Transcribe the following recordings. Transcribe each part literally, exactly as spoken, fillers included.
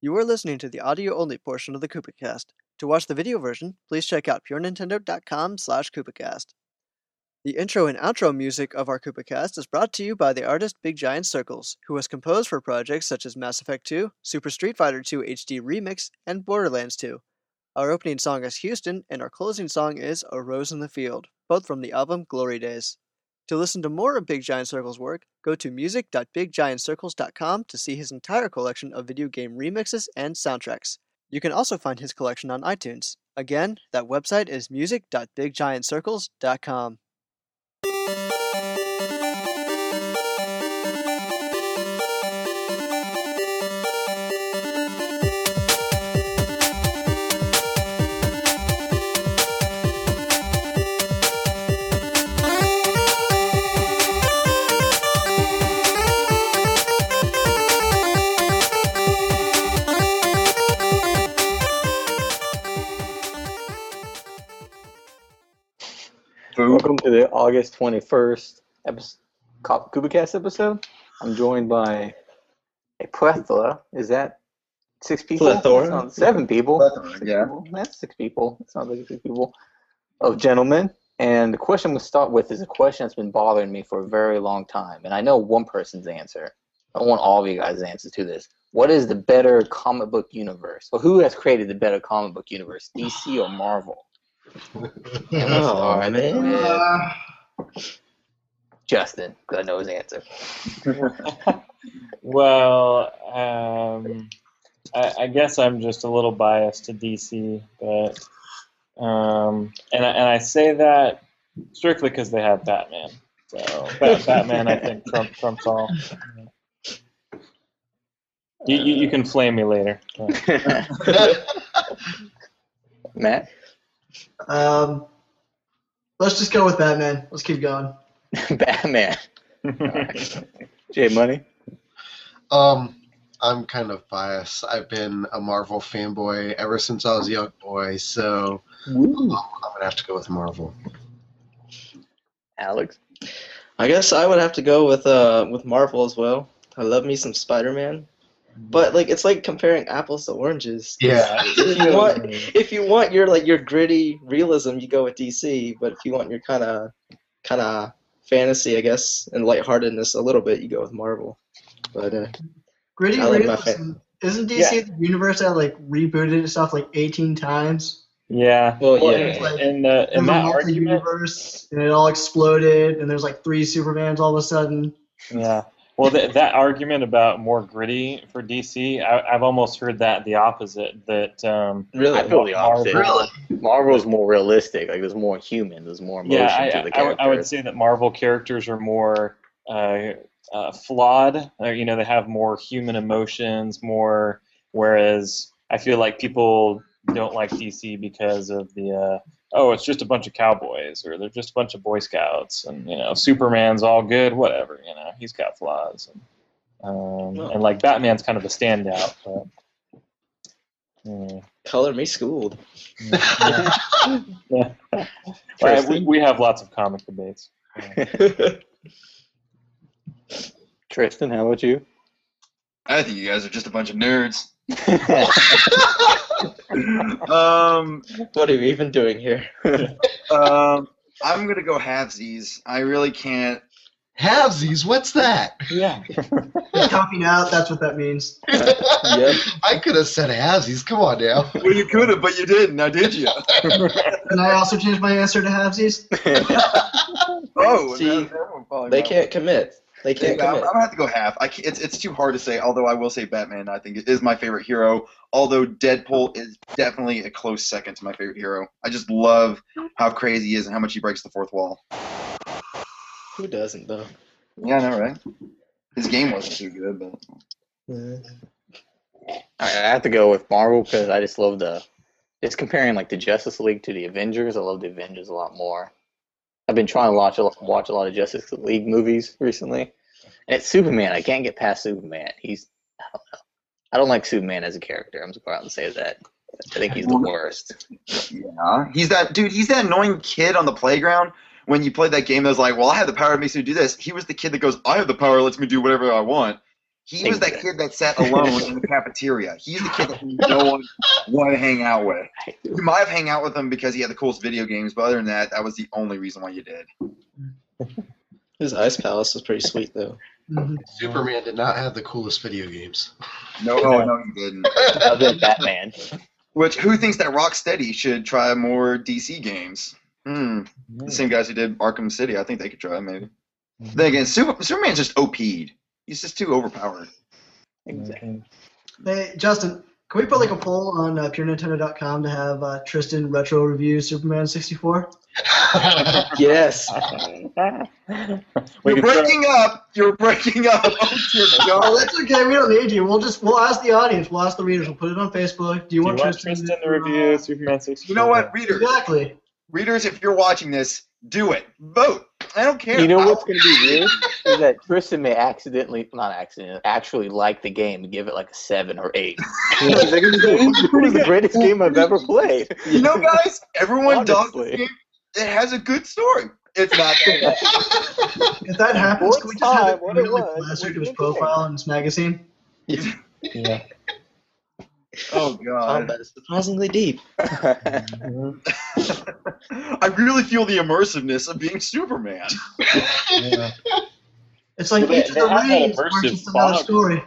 You are listening to the audio-only portion of the KoopaCast. To watch the video version, please check out purenintendo.com slash KoopaCast. The intro and outro music of our KoopaCast is brought to you by the artist Big Giant Circles, who has composed for projects such as Mass Effect two, Super Street Fighter two H D Remix, and Borderlands two. Our opening song is Houston, and our closing song is A Rose in the Field, both from the album Glory Days. To listen to more of Big Giant Circles' work, go to music dot big giant circles dot com to see his entire collection of video game remixes and soundtracks. You can also find his collection on iTunes. Again, that website is music dot big giant circles dot com. Welcome to the August twenty-first episode, KoopaCast episode. I'm joined by a plethora. Is that six people? Plethora. Seven people. Plethora, six yeah. People. That's six people. It sounds like six people. Of gentlemen. And the question I'm going to start with is a question that's been bothering me for a very long time. And I know one person's answer. I want all of you guys' answers to this. What is the better comic book universe? Or who has created the better comic book universe? D C or Marvel? Oh, man. Uh, Justin, because I know his answer. Well, um, I, I guess I'm just a little biased to D C, but um, and I, and I say that strictly because they have Batman. So Bat- Batman, I think Trump trumps all. You, you you can flame me later. Matt? um, let's just go with Batman. Let's keep going. Batman. Right. J Money? Um, I'm kind of biased. I've been a Marvel fanboy ever since I was a young boy, so um, I'm gonna have to go with Marvel. Alex? I guess I would have to go with uh with Marvel as well. I love me some Spider-Man. But like it's like comparing apples to oranges. Yeah. If you want if you want your like your gritty realism, you go with D C, but if you want your kind of kind of fantasy, I guess, and lightheartedness a little bit, you go with Marvel. But uh Gritty I like my realism. Isn't D C Yeah. the universe that like rebooted itself like eighteen times? Yeah. Well, Well, yeah. in, Like, in, the, in There's a that argument, multi-universe, and it all exploded, and there's like three Supermans all of a sudden. yeah. Well, th- that argument about more gritty for D C, I, I've almost heard that the opposite. That um, really I feel the opposite. Really? Marvel's more realistic. Like, there's more human. There's more emotion yeah, I, to the I, I, would- character. I would say that Marvel characters are more uh, uh, flawed. Or, you know, they have more human emotions, more. Whereas I feel like people don't like D C because of the uh, oh, it's just a bunch of cowboys, or they're just a bunch of Boy Scouts, and you know, Superman's all good, whatever. You know, he's got flaws, and um, Oh. and like Batman's kind of a standout. But, yeah. Color me schooled. Yeah. Yeah. Well, we, we have lots of comic debates. Tristan, how about you? I think you guys are just a bunch of nerds. um, What are you even doing here? um, I'm gonna go halvesies. I really can't. Halvesies, what's that? Yeah. Just copying out, that's what that means. Yep. I could have said halvesies. Come on now. Well, you could have, but you didn't. Now, did you? And I also changed my answer to halvesies. Oh, See, that- that one probably They not. can't commit. They can't Yeah, I'm, I'm commit. gonna have to go half. I can't, it's it's too hard to say. Although I will say Batman, I think is my favorite hero. Although Deadpool is definitely a close second to my favorite hero. I just love how crazy he is and how much he breaks the fourth wall. Who doesn't though? Yeah, I know, right? His game wasn't too good, but Yeah. I I have to go with Marvel because I just love the. It's comparing like the Justice League to the Avengers. I love the Avengers a lot more. I've been trying to watch a lot, watch a lot of Justice League movies recently, and it's Superman. I can't get past Superman. He's I don't know. I don't like Superman as a character. I'm just going out and say that. I think he's the worst. yeah, he's that dude. He's that annoying kid on the playground when you played that game. That was like, well, I have the power that makes me do this. He was the kid that goes, I have the power that lets me do whatever I want. He was that kid that sat alone in the cafeteria. He's the kid that no one wanted to hang out with. You might have hung out with him because he had the coolest video games, but other than that, that was the only reason why you did. His Ice Palace was pretty sweet, though. Mhm. Superman did not have the coolest video games. No, no, no, he didn't. Other than Batman. Which, who thinks that Rocksteady should try more D C games? Hmm. The same guys who did Arkham City, I think they could try, maybe. Then again, Super, Superman's just O P'd. He's just too overpowered. Exactly. Hey, Justin, can we put like a poll on uh, pure nintendo dot com to have uh, Tristan retro review Superman sixty-four? Yes. We You're could try- breaking up. You're breaking up. Oh, dear Oh, God. that's okay. We don't need you. We'll just we'll ask the audience. We'll ask the readers. We'll put it on Facebook. Do you Do you want, want Tristan, Tristan to review Superman sixty-four? You know what, readers? Exactly. Readers, if you're watching this, do it. Vote. I don't care. You know I'll- what's going to be weird? Is that Tristan may accidentally, not accidentally, actually like the game and give it like a seven or eight. He's like, "This is the greatest game I've ever played." You know, guys, everyone does this Honestly. game. It has a good story. It's not that. If that happens, can we just have it What it really was, classic what of his you think? profile in this magazine? Yeah. Oh, God. Combat is surprisingly deep. I really feel the immersiveness of being Superman. Yeah. It's like Well, they- each of they the have that rings immersive is just another fog. story.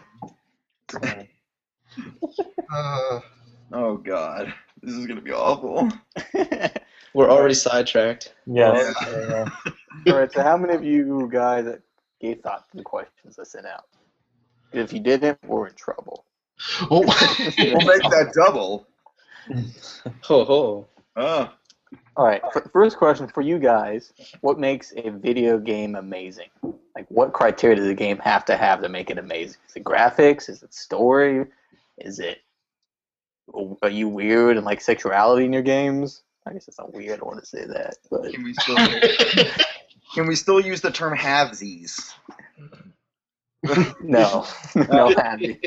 Uh, Oh, God. This is going to be awful. We're already sidetracked. Yes. Yeah. All right, so how many of you guys gave thought to the questions I sent out? If you didn't, we're in trouble. oh, We'll make that double. Ho ho. Oh. All right, f- first question for you guys. What makes a video game amazing? Like, what criteria does a game have to have to make it amazing? Is it graphics? Is it story? Is it, are you weird and like sexuality in your games? I guess it's not weird, I don't want to say that. But Can we still, can we still use the term halvesies? no, no happy.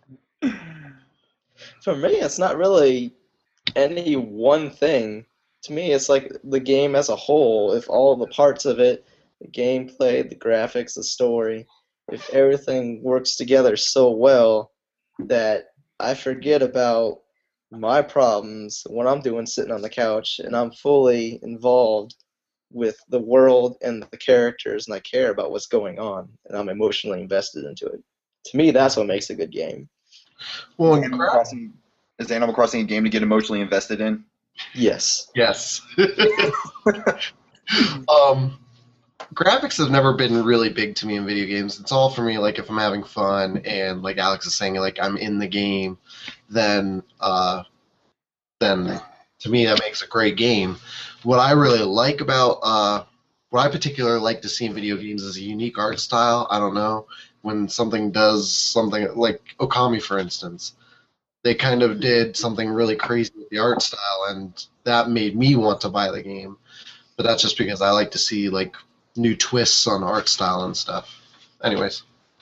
For me, it's not really any one thing. To me, it's like the game as a whole. If all the parts of it, the gameplay, the graphics, the story, if everything works together so well that I forget about my problems when I'm doing sitting on the couch and I'm fully involved with the world and the characters and I care about what's going on and I'm emotionally invested into it. To me, that's what makes a good game. well, Is and Animal gra- Crossing, is Animal Crossing a game to get emotionally invested in? Yes. yes. um, graphics have never been really big to me in video games. It's all for me, like, if I'm having fun and, like Alex is saying, like, I'm in the game, then, uh, then to me that makes a great game. What I really like about, uh, what I particularly like to see in video games is a unique art style. I don't know, when something does something, like Okami, for instance. They kind of did something really crazy with the art style, and that made me want to buy the game. But that's just because I like to see, like, new twists on art style and stuff. Anyways.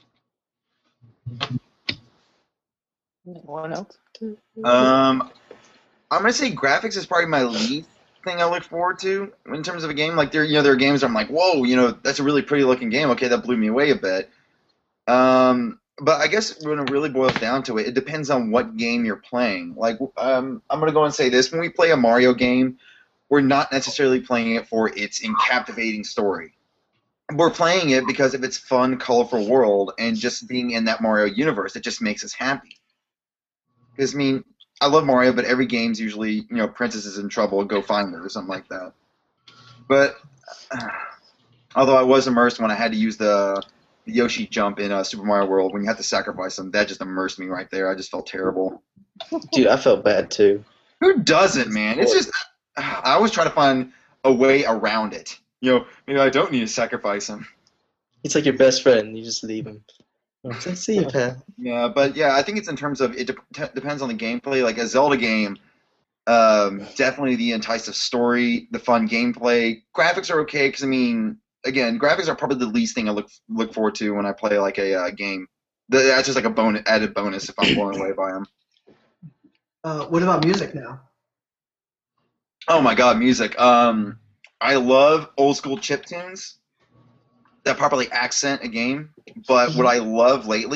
Anyone else? Um, I'm gonna say graphics is probably my least thing I look forward to in terms of a game. Like there, you know, there are games where I'm like, whoa, you know, that's a really pretty looking game. Okay, that blew me away a bit. Um, but I guess when it really boils down to it, it depends on what game you're playing. Like, um, I'm gonna go and say this: when we play a Mario game, we're not necessarily playing it for its captivating story. We're playing it because of its fun, colorful world and just being in that Mario universe. It just makes us happy. Because, I mean, I love Mario, but every game's usually, you know, Princess is in trouble, go find her, or something like that. But, uh, although I was immersed when I had to use the Yoshi jump in uh, Super Mario World, when you have to sacrifice him, that just immersed me right there. I just felt terrible. Dude, I felt bad too. Who doesn't, man? It's just, I always try to find a way around it. You know, maybe I don't need to sacrifice him. He's like your best friend. You just leave him. It's like, see you, pal. Yeah, but yeah, I think it's in terms of it de- depends on the gameplay. Like a Zelda game, um, definitely the enticing story, the fun gameplay. Graphics are okay because I mean, again, graphics are probably the least thing I look look forward to when I play like a uh, game. The, that's just like a bonus, added bonus if I'm blown away by them. Uh, what about music now? Oh my god, music. Um, I love old school chiptunes that properly accent a game. But what I love lately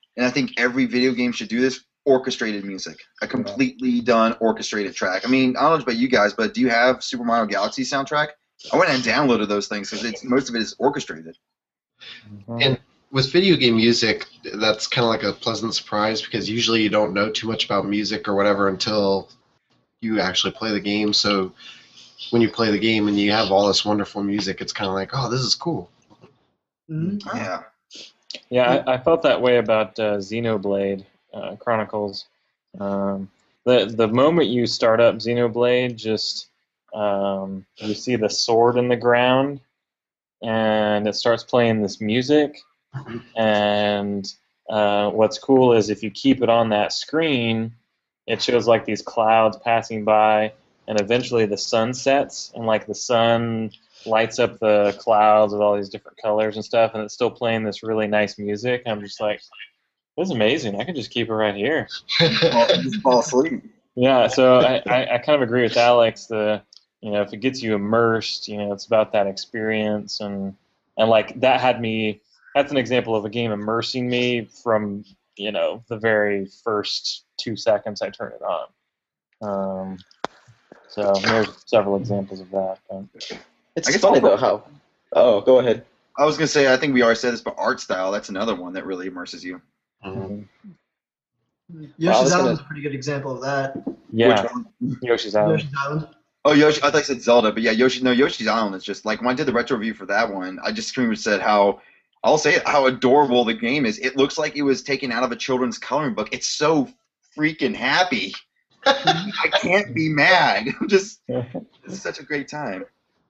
and I think every video game should do this. Orchestrated music, a completely done orchestrated track. I mean, I don't know about you guys, but do you have Super Mario Galaxy soundtrack? I went and downloaded those things because it's most of it is orchestrated. And with video game music, that's kind of like a pleasant surprise because usually you don't know too much about music or whatever until you actually play the game. So when you play the game and you have all this wonderful music, it's kind of like, oh, this is cool. Mhm. Yeah. Yeah, I, I felt that way about uh, Xenoblade uh, Chronicles. Um, the the moment you start up Xenoblade, just um, you see the sword in the ground, and it starts playing this music. And uh, what's cool is if you keep it on that screen, it shows like these clouds passing by, and eventually the sun sets, and like the sun lights up the clouds with all these different colors and stuff, and it's still playing this really nice music. I'm just like, this is amazing. I could just keep it right here. Well, just fall asleep. Yeah, so I, I, I kind of agree with Alex. The you know, if it gets you immersed, you know, it's about that experience, and and like that had me. That's an example of a game immersing me from you know the very first two seconds I turn it on. Um, so there's several examples of that. But. It's I guess funny also- though how. Oh, go ahead. I was gonna say I think we already said this, but art style, that's another one that really immerses you. Mhm. Yoshi's was gonna- Island is a pretty good example of that. Yeah, Which one? Yoshi's Island. Yoshi's Island. Oh, Yoshi! I thought I said Zelda, but yeah, Yoshi. No, Yoshi's Island is just like when I did the retro review for that one. I just screamed and said how I'll say it, how adorable the game is. It looks like it was taken out of a children's coloring book. It's so freaking happy. I can't be mad. I'm just it's such a great time.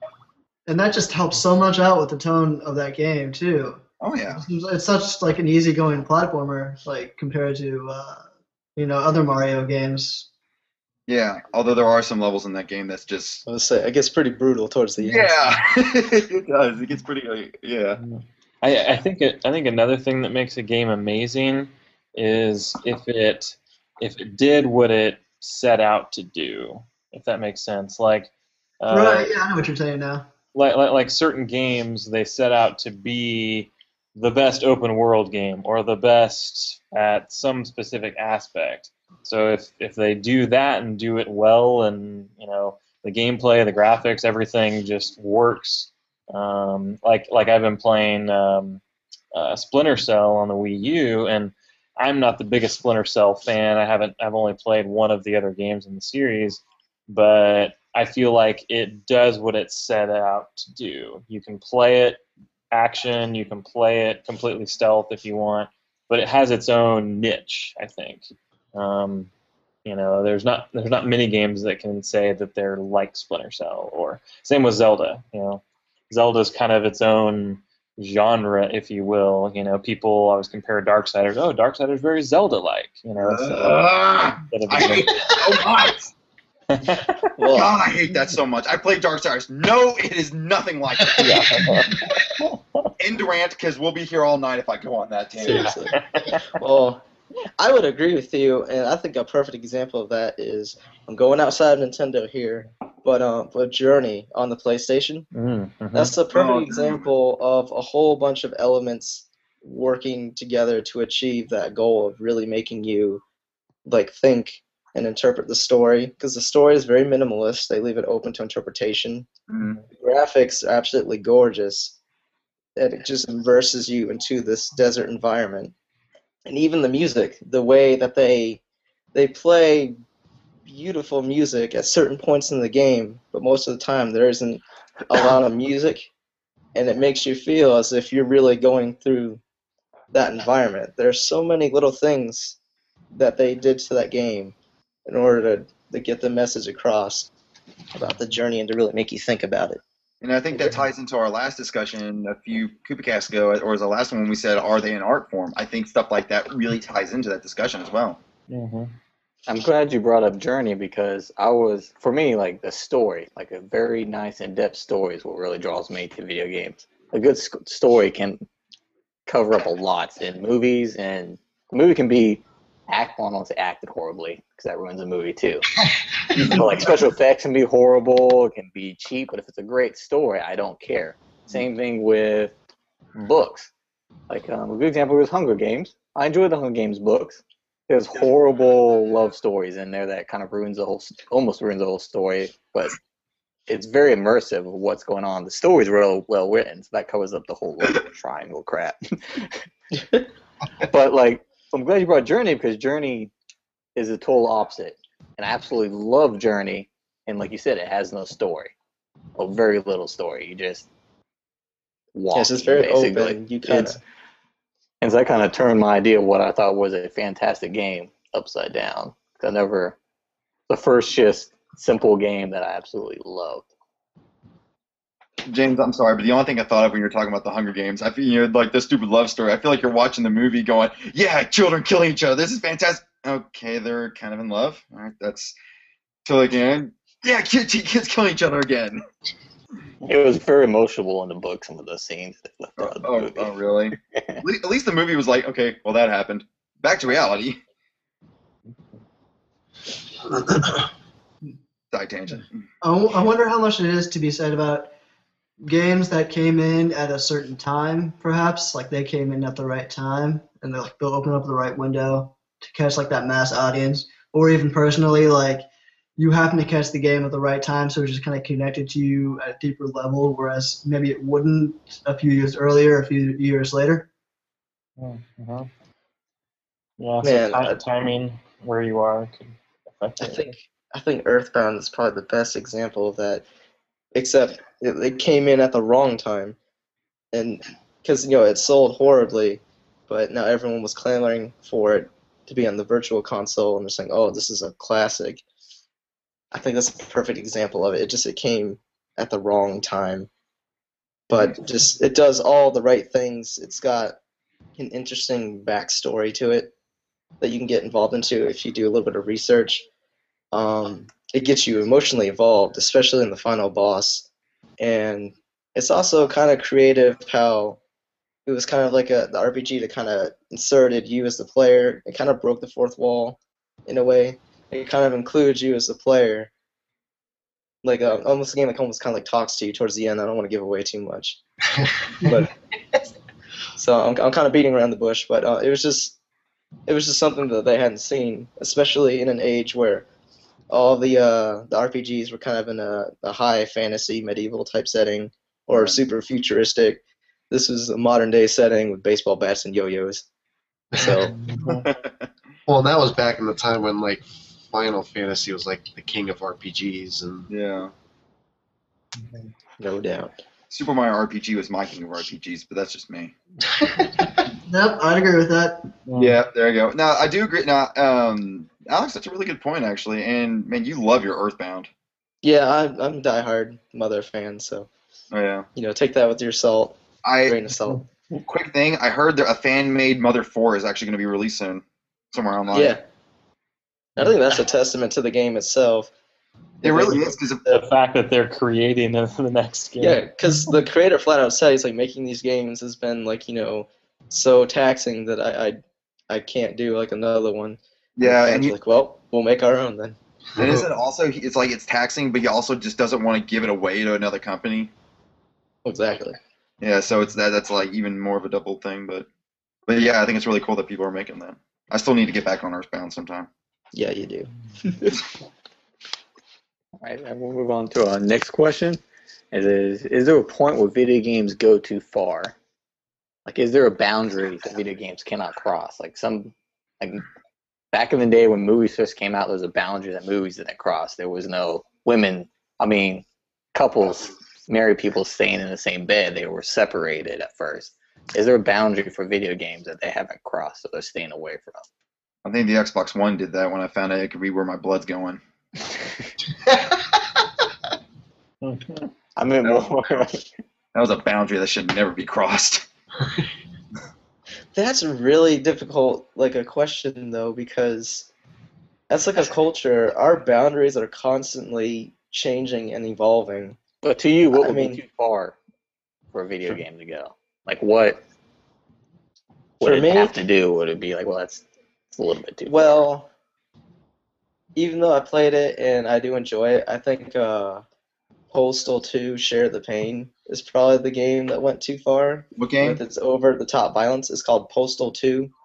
And that just helps so much out with the tone of that game too. Oh yeah. It's such like an easygoing platformer, like compared to uh, you know other Mario games. Yeah. Although there are some levels in that game that's just I was say it gets pretty brutal towards the end. yeah. It does. It gets pretty. Uh, yeah. I, I think it, I think another thing that makes a game amazing is if it if it did what it set out to do. If that makes sense, like uh, Right? Yeah, I know what you're saying now. like, like like certain games they set out to be the best open world game or the best at some specific aspect. So if if they do that and do it well, and you know the gameplay, the graphics, everything just works. Um, like like I've been playing um, uh, Splinter Cell on the Wii U, and I'm not the biggest Splinter Cell fan. I haven't I've only played one of the other games in the series, but I feel like it does what it set out to do. You can play it action, you can play it completely stealth if you want, but it has its own niche, I think. Um, you know, there's not there's not many games that can say that they're like Splinter Cell, or same with Zelda. You know, Zelda's kind of its own genre, if you will. You know, people always compare Darksiders. Oh, Darksiders very Zelda-like. You know, it's, uh, Ugh, I hate that so much. Well, God, I hate that so much. I played Darksiders. No, it is nothing like it. yeah. End rant, because we'll be here all night if I go on that tangent. seriously. Well, I would agree with you, and I think a perfect example of that is I'm going outside of Nintendo here, but um, but Journey on the PlayStation. Mm, mhm. That's a perfect Oh, example of a whole bunch of elements working together to achieve that goal of really making you like think and interpret the story, because the story is very minimalist. They leave it open to interpretation. Mhm. The graphics are absolutely gorgeous, and it just immerses you into this desert environment. And even the music, the way that they they play beautiful music at certain points in the game, but most of the time there isn't a lot of music, and it makes you feel as if you're really going through that environment. There's so many little things that they did to that game in order to, to get the message across about the journey and to really make you think about it. And I think that ties into our last discussion a few Kupacasts ago, or was the last one when we said, are they an art form? I think stuff like that really ties into that discussion as well. Mhm. I'm glad you brought up Journey because I was, for me, like the story, like a very nice in-depth story is what really draws me to video games. A good sc- story can cover up a lot in movies, and the movie can be act, well, I don't want to say acted horribly because that ruins a movie too. But like special effects can be horrible, it can be cheap, but if it's a great story, I don't care. Same thing with books. Like um, a good example was Hunger Games. I enjoy the Hunger Games books. There's horrible love stories in there that kind of ruins the whole, almost ruins the whole story. But it's very immersive of what's going on. The story's real well written, so that covers up the whole like, triangle crap. But like, I'm glad you brought Journey because Journey is the total opposite, and I absolutely love Journey. And like you said, it has no story, a very little story. You just walk. Yes, it's very basically. open. You kind It's- of. And so that kind of turned my idea of what I thought was a fantastic game upside down. I never, the first just simple game that I absolutely loved. James, I'm sorry, but the only thing I thought of when you were talking about the Hunger Games, I feel you know, like the stupid love story. I feel like you're watching the movie, going, "Yeah, children killing each other. This is fantastic." Okay, they're kind of in love. All right, that's till again. Yeah, kids, kids killing each other again. It was very emotional in the book, some of those scenes that left out of the Oh, movie. oh, really? At le- at least the movie was like, okay, well, that happened. Back to reality. Side tangent. I w- I wonder how much it is to be said about games that came in at a certain time, perhaps. Like they came in at the right time, and they'll, they'll open up the right window to catch like that mass audience. Or even personally, like you happen to catch the game at the right time, so it's just kind of connected to you at a deeper level, whereas maybe it wouldn't a few years earlier, a few years later. Uh-huh. Yeah, Man, so I- ti- timing where you are could affect I it. think I think Earthbound is probably the best example of that. Except it, it came in at the wrong time, and because you know it sold horribly, but now everyone was clamoring for it to be on the Virtual Console, and they're saying, "Oh, this is a classic." I think that's a perfect example of it. It just it came at the wrong time, but just it does all the right things. It's got an interesting backstory to it that you can get involved into if you do a little bit of research. Um, it gets you emotionally involved, especially in the final boss. And it's also kind of creative how it was kind of like a the R P G that kind of inserted you as the player. It kind of broke the fourth wall in a way. It kind of includes you as the player. Like uh, almost a game that almost kind of like talks to you towards the end. I don't want to give away too much, but so I'm I'm kind of beating around the bush. But uh, it was just it was just something that they hadn't seen, especially in an age where all the uh, the R P Gs were kind of in a, a high fantasy medieval type setting or super futuristic. This was a modern day setting with baseball bats and yo-yos. So Well, and that was back in the time when like Final Fantasy was like the king of R P Gs, and Yeah. no doubt. Super Mario R P G was my king of R P Gs, but that's just me. Yep, I'd agree with that. Yeah, there you go. Now, I do agree. Now, um, Alex, that's a really good point, actually. And, man, you love your Earthbound. Yeah, I'm I'm a diehard Mother fan, so Oh, yeah. you know take that with your salt, grain I of salt. Quick thing, I heard that a fan-made Mother four is actually going to be released soon, somewhere online. Yeah, I think that's a testament to the game itself. It really is, because The fact that they're creating the, the next game. Yeah, because the creator flat out said he's like making these games has been like you know so taxing that I I, I can't do like another one. yeah, and and you, like well we'll make our own then. and is it also it's like it's taxing, but he also just doesn't want to give it away to another company. Exactly. Yeah, so it's that that's like even more of a double thing, but but yeah, I think it's really cool that people are making that. I still need to get back on Earthbound sometime. Yeah, you do. All right, and we'll move on to our next question. Is, is is there a point where video games go too far? Like, is there a boundary that video games cannot cross? Like some, like back in the day when movies first came out, there was a boundary that movies didn't cross. There was no women. I mean, couples, married people staying in the same bed. They were separated at first. Is there a boundary for video games that they haven't crossed, so they're staying away from? I think the Xbox One did that when I found out it could read where my blood's going. I mean, more. That was a boundary that should never be crossed. That's really difficult, like a question though, because that's like a culture. Our boundaries are constantly changing and evolving. But to you, what I would mean- be too far for a video game to go? Like, what would For it me- have to do? Would it be like, well, that's, that's a little bit too far? Well, even though I played it and I do enjoy it, I think uh, Postal two Share the Pain is probably the game that went too far What game? with its over the top violence. It's called Postal two.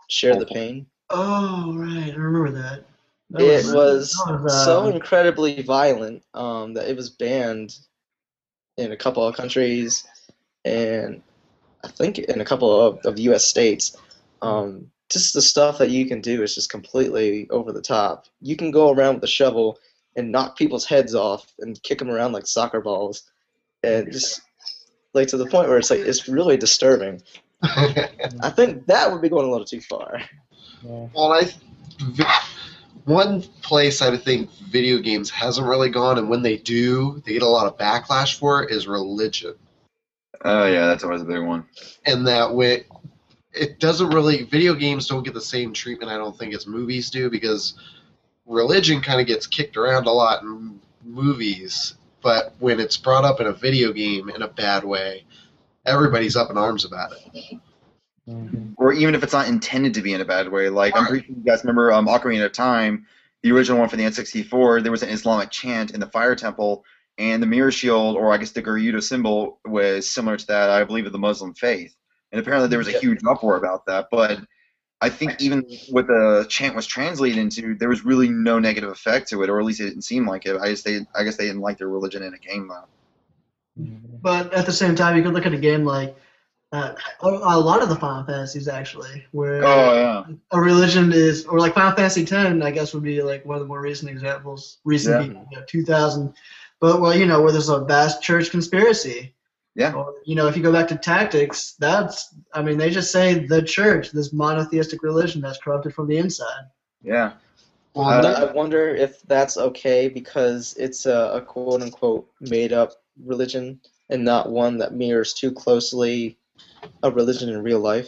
Share the Pain. Oh, right. I remember that. That It was, was that was, so uh, incredibly violent um, that it was banned in a couple of countries, and I think in a couple of, of U S states. Um, just the stuff that you can do is just completely over the top. You can go around with a shovel and knock people's heads off and kick them around like soccer balls, and just like to the point where it's like it's really disturbing. I think that would be going a little too far. Yeah. Well, I vi- one place I think video games hasn't really gone, and when they do, they get a lot of backlash for it, is religion. Oh yeah, that's always a big one. And that way, it doesn't really. Video games don't get the same treatment, I don't think, as movies do, because religion kind of gets kicked around a lot in movies, but when it's brought up in a video game in a bad way, everybody's up in arms about it. Mhm. Or even if it's not intended to be in a bad way. Like, I'm pretty sure you guys remember um, Ocarina of Time, the original one for the N sixty-four, there was an Islamic chant in the Fire Temple, and the mirror shield, or I guess the Gerudo symbol, was similar to that, I believe, of the Muslim faith. And apparently there was a Yeah. huge uproar about that. But I think even what the chant was translated into, there was really no negative effect to it, or at least it didn't seem like it. I just they, I guess they didn't like their religion in a game, though. but at the same time, you could look at a game like uh, a a lot of the Final Fantasies, actually, where Oh, yeah. a religion is, or like Final Fantasy X, I guess would be like one of the more recent examples, recent Yeah. being, you know, two thousand. But, well, you know, where there's a vast church conspiracy. Yeah. Or, you know, if you go back to Tactics, that's, I mean, they just say the church, this monotheistic religion that's corrupted from the inside. Yeah. Well, Uh, But I wonder if that's okay because it's a, a quote-unquote made-up religion and not one that mirrors too closely a religion in real life.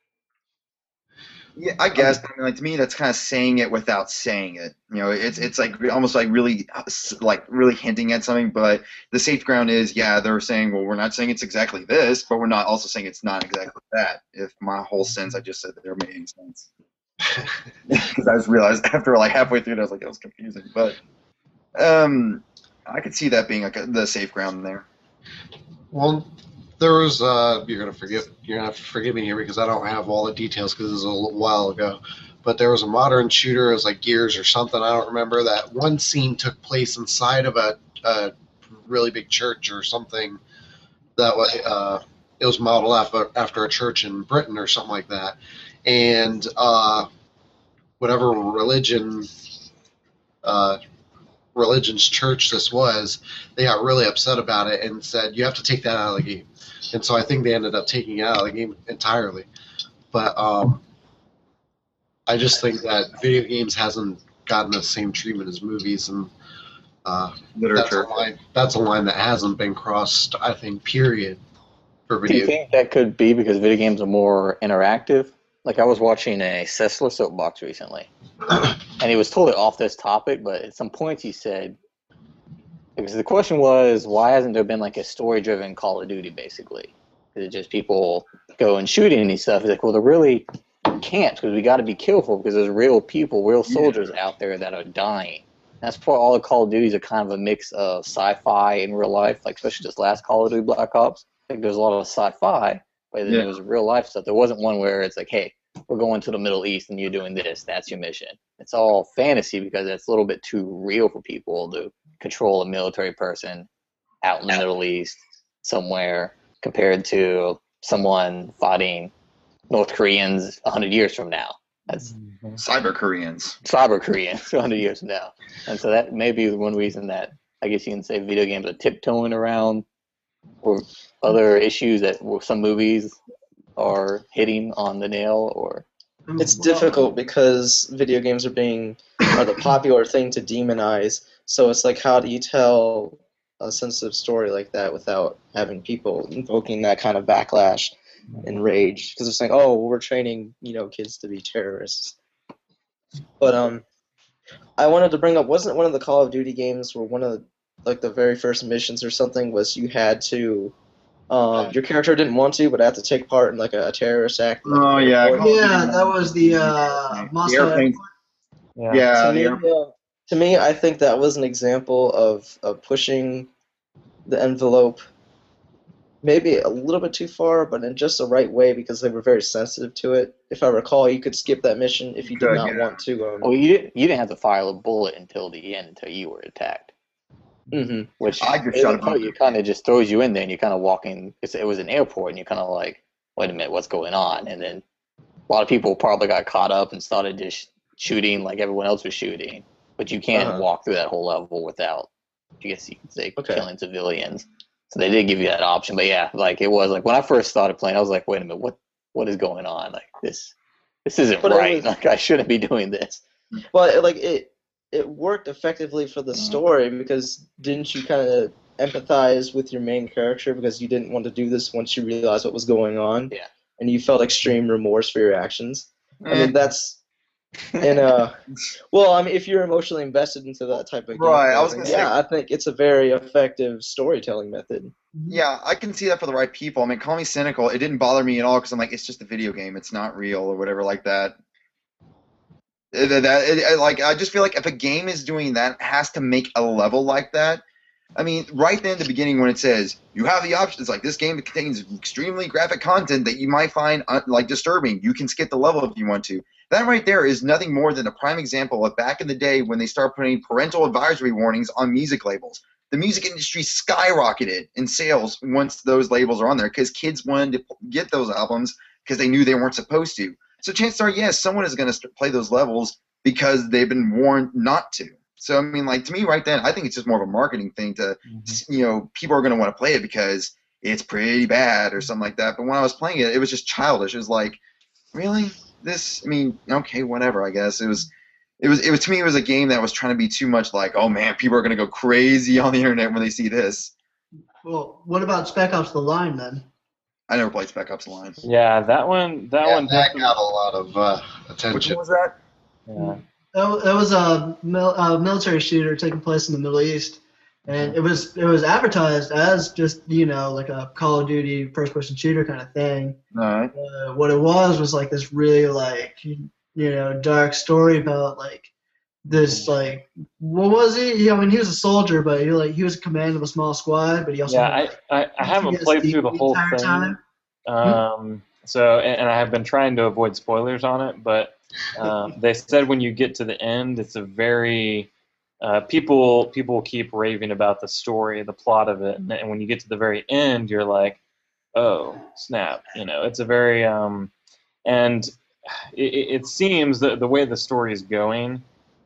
Yeah, I guess. I mean, like to me, that's kind of saying it without saying it. You know, it's it's like almost like really like really hinting at something. But the safe ground is, yeah, they're saying, well, we're not saying it's exactly this, but we're not also saying it's not exactly that. If my whole sentence I just said there made any sense, because I just realized after like halfway through it, I was like, it was confusing. But um, I could see that being like a, the safe ground there. Well, there was. Uh, you're gonna forgive. You're gonna have to forgive me here because I don't have all the details because this was a little while ago. But there was a modern shooter. It was like Gears or something. I don't remember. That one scene took place inside of a, a really big church or something. That was. Uh, it was modeled after after a church in Britain or something like that. And uh, whatever religion. Uh, religion's church this was, they got really upset about it and said, you have to take that out of the game. And so I think they ended up taking it out of the game entirely. But um, I just think that video games hasn't gotten the same treatment as movies, and uh, that's, a Literature. line, that's a line that hasn't been crossed, I think, period, for Do you video games. think that could be because video games are more interactive? Like I was watching a Sessler soapbox recently, and he was totally off this topic, but at some points he said, because the question was, why hasn't there been like a story-driven Call of Duty, basically? Is it just people go and shooting and stuff? He's like, well, there really can't, because we got to be careful, because there's real people, real soldiers out there that are dying. That's why all the Call of Duties are kind of a mix of sci-fi and real life, like especially this last Call of Duty Black Ops. I think there's a lot of sci-fi, but then Yeah. there was real life stuff. There wasn't one where it's like, hey, we're going to the Middle East and you're doing this. That's your mission. It's all fantasy because it's a little bit too real for people to control a military person out in the Middle East somewhere compared to someone fighting North Koreans one hundred years from now. That's Cyber Koreans. cyber Koreans one hundred years from now. And so that may be one reason that I guess you can say video games are tiptoeing around or other issues that some movies are hitting on the nail, or It's difficult because video games are being are the popular thing to demonize. So it's like, how do you tell a sensitive story like that without having people invoking that kind of backlash and rage? Because they're saying, "Oh, well, we're training, you know, kids to be terrorists." But um, I wanted to bring up, wasn't one of the Call of Duty games where one of the, like the very first missions or something was you had to, um, your character didn't want to, but had to take part in like a, a terrorist act. Like, Oh, yeah. or- Yeah, that was the uh, The Moscow. airplanes. Yeah. Yeah, to, the me, air- uh, to me, I think that was an example of, of pushing the envelope maybe a little bit too far, but in just the right way because they were very sensitive to it. If I recall, you could skip that mission if you did Could, not yeah. want to. Um, Well, you didn't, you didn't have to fire a bullet until the end, until you were attacked. mhm. Which I just it shot looked him like up. it kind of just throws you in there, and you're kind of walking. It's, it was an airport, and you're kind of like, wait a minute, what's going on? And then a lot of people probably got caught up and started just shooting like everyone else was shooting. But you can't Uh-huh. walk through that whole level without, I guess you could say, Okay. killing civilians. So they did give you that option. But yeah, like it was like when I first started playing, I was like, wait a minute, what what is going on? Like this this isn't But it right. was- Like I shouldn't be doing this. But like it, it worked effectively for the Mhm. story because didn't you kind of empathize with your main character because you didn't want to do this once you realized what was going on? Yeah. And you felt extreme remorse for your actions. I Eh. mean, that's in a well. I mean, if you're emotionally invested into that type of game, Right, I was gonna yeah, say- I think it's a very effective storytelling method. Yeah, I can see that for the right people. I mean, call me cynical. It didn't bother me at all because I'm like, it's just a video game. It's not real or whatever like that. It- that it- it- like I just feel like if a game is doing that, it has to make a level like that. I mean, right then at the beginning when it says you have the options, like this game contains extremely graphic content that you might find uh, like disturbing. You can skip the level if you want to. That right there is nothing more than a prime example of back in the day when they started putting parental advisory warnings on music labels. The music industry skyrocketed in sales once those labels are on there because kids wanted to get those albums because they knew they weren't supposed to. So chances are, yes, someone is going to play those levels because they've been warned not to. So I mean, like to me, right then, I think it's just more of a marketing thing. To you know, people are going to want to play it because it's pretty bad or something like that. But when I was playing it, it was just childish. It was like, really, this? I mean, okay, whatever. I guess it was. It was. It was to me. It was a game that was trying to be too much. Like, oh man, people are going to go crazy on the internet when they see this. Well, what about Spec Ops: The Line then? I never played Spec Ops: The Line. Yeah, that one. That Yeah, one. that definitely- got a lot of uh, Which attention. one was that? Yeah. That wa- that was a, mil- a military shooter taking place in the Middle East, and it was it was advertised as just you know like a Call of Duty first-person shooter kind of thing. All right. Uh, what it was was like this really like you know dark story about like this like what was he? he I mean he was a soldier, but he like he was in command of a small squad, but he also Yeah, had, I, I, I haven't P T S D played through the whole entire thing. time. Um, so, and, and I have been trying to avoid spoilers on it, but um, they said when you get to the end, it's a very uh, people people keep raving about the story, the plot of it, and, then when you get to the very end, you're like, oh snap! You know, it's a very um, and it, it it seems that the way the story is going,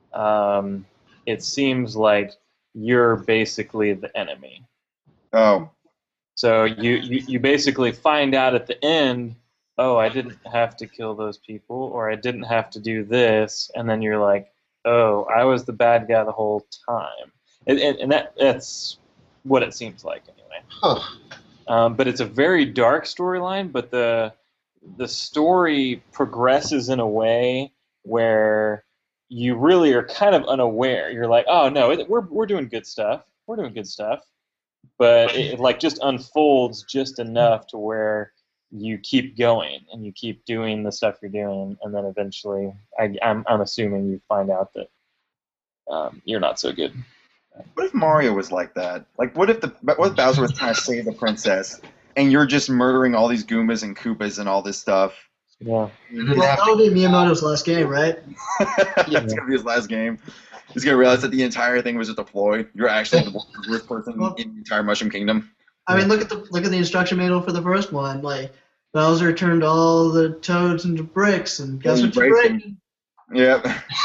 um, it seems like you're basically the enemy. Oh. So you, you, you basically find out at the end, oh, I didn't have to kill those people, or I didn't have to do this, and then you're like, oh, I was the bad guy the whole time. And, and, and that that's what it seems like anyway. Huh. Um, but it's a very dark storyline, but the the story progresses in a way where you really are kind of unaware. You're like, oh no, it, we're we're doing good stuff. We're doing good stuff. But it, it like just unfolds just enough to where you keep going and you keep doing the stuff you're doing, and then eventually, I, I'm I'm assuming you find out that um, you're not so good. What if Mario was like that? Like, what if the what if Bowser was trying to save the princess, and you're just murdering all these Goombas and Koopas and all this stuff? Yeah. You didn't Well, have that to- would be Miyamoto's last game, right? Yeah, it's gonna be his last game. He's gonna realize that the entire thing was just a ploy. You're actually the worst person Well- in the entire Mushroom Kingdom. I mean, look at the look at the instruction manual for the first one. Like Bowser turned all the toads into bricks, and guess Yeah, what you you break break? them. Yep.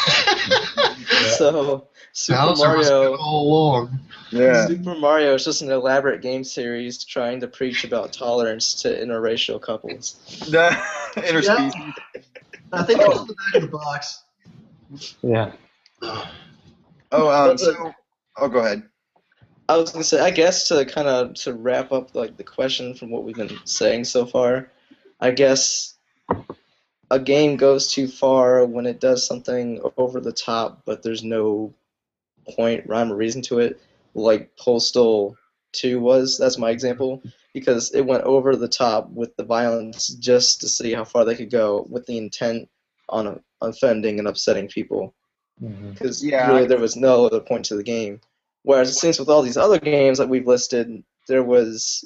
So Super Bowser was Mario, good all along. Yeah. Super Mario is just an elaborate game series trying to preach about tolerance to interracial couples. Interspecies. I think it's on the back of the box. Yeah. Oh, um. So, oh, go ahead. I was gonna say, I guess to kind of to wrap up like the question from what we've been saying so far, I guess a game goes too far when it does something over the top, but there's no point, rhyme, or reason to it. Like Postal two was, that's my example, because it went over the top with the violence just to see how far they could go with the intent on offending and upsetting people. Mm-hmm. Because Yeah, really I- there was no other point to the game. Whereas it seems with all these other games that we've listed, there was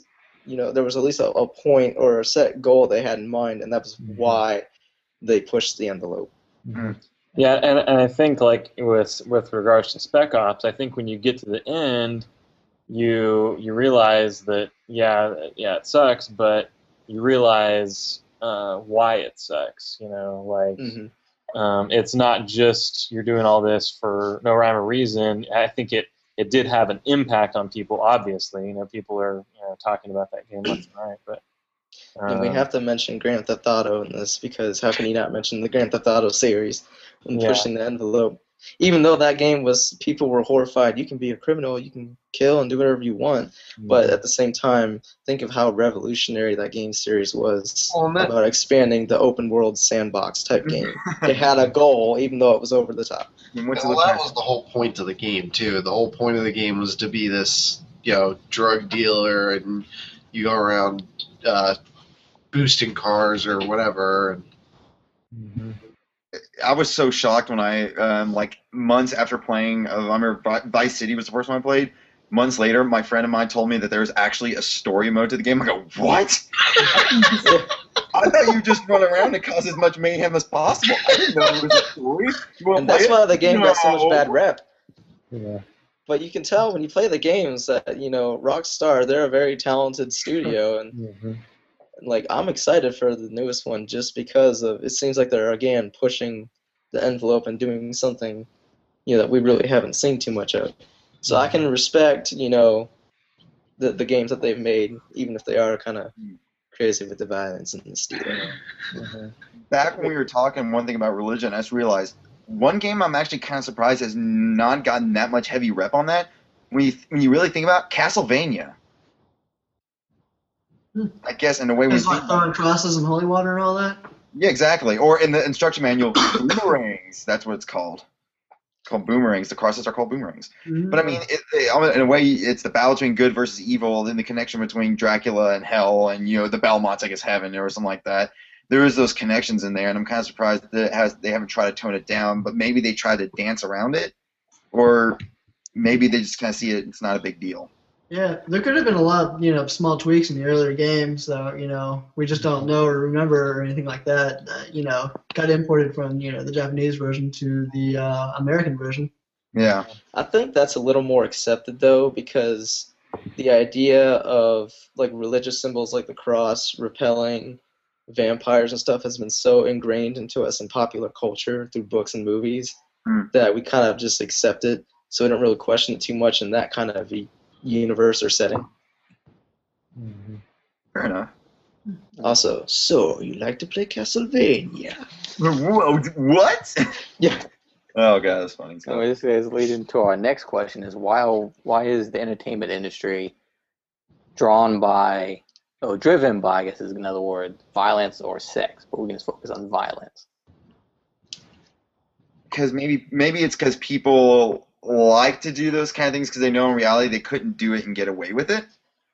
you know, there was at least a, a point or a set goal they had in mind, and that was Mhm. why they pushed the envelope. Yeah, and, and I think like with with regards to Spec Ops, I think when you get to the end, you you realize that yeah yeah it sucks, but you realize uh, why it sucks. You know, like Mm-hmm. um, it's not just you're doing all this for no rhyme or reason. I think it it did have an impact on people. Obviously, you know, people are you know talking about that game left and right, but. And we um, have to mention Grand Theft Auto in this because how can you not mention the Grand Theft Auto series when Yeah. pushing the envelope? Even though that game was, people were horrified. You can be a criminal, you can kill and do whatever you want. But at the same time, think of how revolutionary that game series was Well, and that- about expanding the open world sandbox type game. It had a goal, even though it was over the top. You went to Well, the that past- was the whole point of the game too. The whole point of the game was to be this, you know, drug dealer, and you go around uh, boosting cars or whatever. And Mhm. I was so shocked when I, um, like, months after playing, uh, I remember Vi- Vice City was the first one I played. Months later, my friend of mine told me that there was actually a story mode to the game. I go, what? I thought you just run around and cause as much mayhem as possible. I didn't know there was a story. You wanna And play that's it? why the game got so much No. bad rep. Yeah. But you can tell when you play the games that, you know, Rockstar, they're a very talented studio, and Mhm. like I'm excited for the newest one just because of it seems like they're again pushing the envelope and doing something, you know, that we really haven't seen too much of. So I can respect, you know, the the games that they've made, even if they are kind of crazy with the violence and the stealing. Mhm. Back when we were talking one thing about religion, I just realized one game I'm actually kind of surprised has not gotten that much heavy rep on that. When you when you really think about it, Castlevania, Hmm. I guess in a way we It's like think, throwing crosses and holy water and all that. yeah, exactly. Or in the instruction manual, boomerangs. That's what it's called. It's called boomerangs. The crosses are called boomerangs. Mhm. But I mean, it, it, in a way, it's the battle between good versus evil, then the connection between Dracula and hell, and you know the Belmonts, I guess, heaven or something like that. There is those connections in there, and I'm kind of surprised that it has they haven't tried to tone it down, but maybe they tried to dance around it, or maybe they just kind of see it. It's not a big deal. Yeah, there could have been a lot of, you know, small tweaks in the earlier games that, you know, we just don't know or remember or anything like that, that, you know, got imported from, you know, the Japanese version to the uh, American version. Yeah. I think that's a little more accepted though, because the idea of like religious symbols like the cross repelling vampires and stuff has been so ingrained into us in popular culture through books and movies Hmm. that we kind of just accept it, so we don't really question it too much in that kind of e- universe or setting. Mhm. Fair enough. Also, so you like to play Castlevania? Whoa, what? Yeah. Oh god, that's funny. So this is leading to our next question: is why why is the entertainment industry drawn by, oh, driven by, I guess is another word, violence or sex? But we're going to focus on violence. Because maybe maybe it's because people like to do those kind of things because they know in reality they couldn't do it and get away with it.